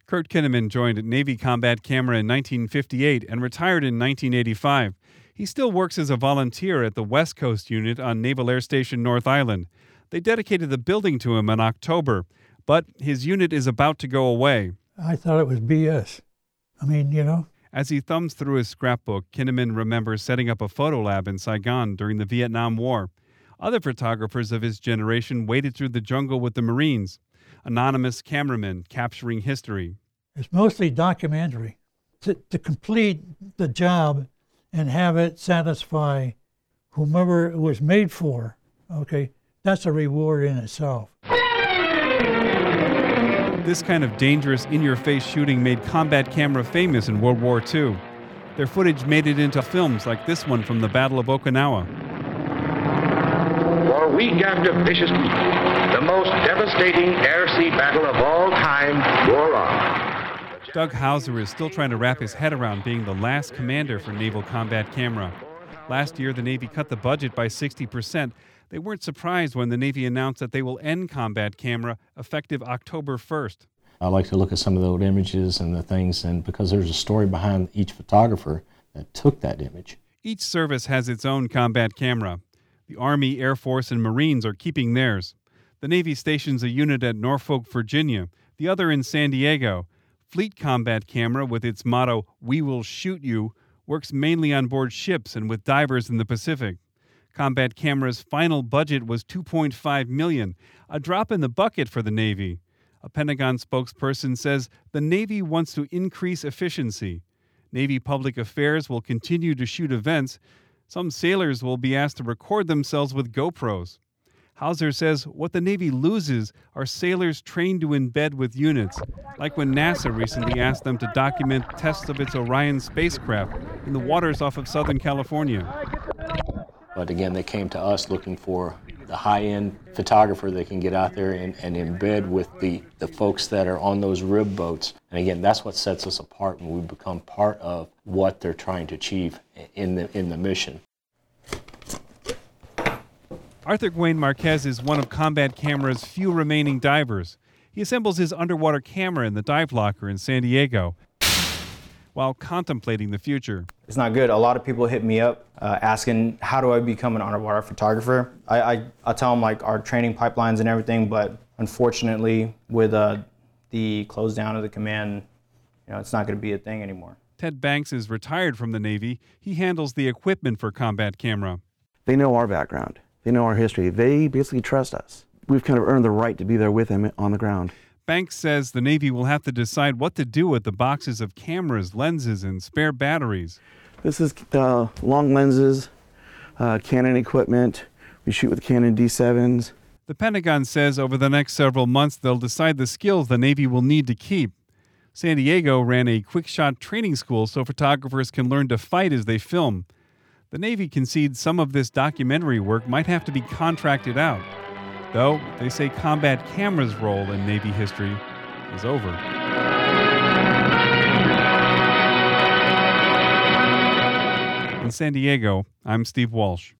Kurt Kinnaman joined Navy Combat Camera in 1958 and retired in 1985. He still works as a volunteer at the West Coast Unit on Naval Air Station North Island. They dedicated the building to him in October, but his unit is about to go away. I thought it was BS. As he thumbs through his scrapbook, Kinnaman remembers setting up a photo lab in Saigon during the Vietnam War. Other photographers of his generation waded through the jungle with the Marines. Anonymous cameramen capturing history. It's mostly documentary. To complete the job and have it satisfy whomever it was made for, okay, that's a reward in itself. This kind of dangerous, in-your-face shooting made combat camera famous in World War II. Their footage made it into films like this one from the Battle of Okinawa. For week after vicious week, the most devastating air-sea battle of all time wore on. Doug Hauser is still trying to wrap his head around being the last commander for Naval Combat Camera. Last year, the Navy cut the budget by 60%. They weren't surprised when the Navy announced that they will end Combat Camera effective October 1st. I like to look at some of the old images and the things, and because there's a story behind each photographer that took that image. Each service has its own combat camera. The Army, Air Force, and Marines are keeping theirs. The Navy stations a unit at Norfolk, Virginia, the other in San Diego. Fleet Combat Camera, with its motto, "We will shoot you," works mainly on board ships and with divers in the Pacific. Combat Camera's final budget was $2.5 million, a drop in the bucket for the Navy. A Pentagon spokesperson says the Navy wants to increase efficiency. Navy Public Affairs will continue to shoot events. Some sailors will be asked to record themselves with GoPros. Hauser says what the Navy loses are sailors trained to embed with units, like when NASA recently asked them to document tests of its Orion spacecraft in the waters off of Southern California. But again, they came to us looking for the high-end photographer that can get out there and embed with the folks that are on those rib boats. And again, that's what sets us apart when we become part of what they're trying to achieve in the mission. Arthur Gwaine Marquez is one of Combat Camera's few remaining divers. He assembles his underwater camera in the dive locker in San Diego while contemplating the future. It's not good. A lot of people hit me up asking, how do I become an underwater photographer? I tell them like our training pipelines and everything, but unfortunately with the close down of the command, it's not going to be a thing anymore. Ted Banks is retired from the Navy. He handles the equipment for Combat Camera. They know our background. They know our history. They basically trust us. We've kind of earned the right to be there with them on the ground. Banks says the Navy will have to decide what to do with the boxes of cameras, lenses, and spare batteries. This is long lenses, Canon equipment. We shoot with Canon D7s. The Pentagon says over the next several months they'll decide the skills the Navy will need to keep. San Diego ran a quick-shot training school so photographers can learn to fight as they film. The Navy concedes some of this documentary work might have to be contracted out. Though, they say Combat Camera's role in Navy history is over. In San Diego, I'm Steve Walsh.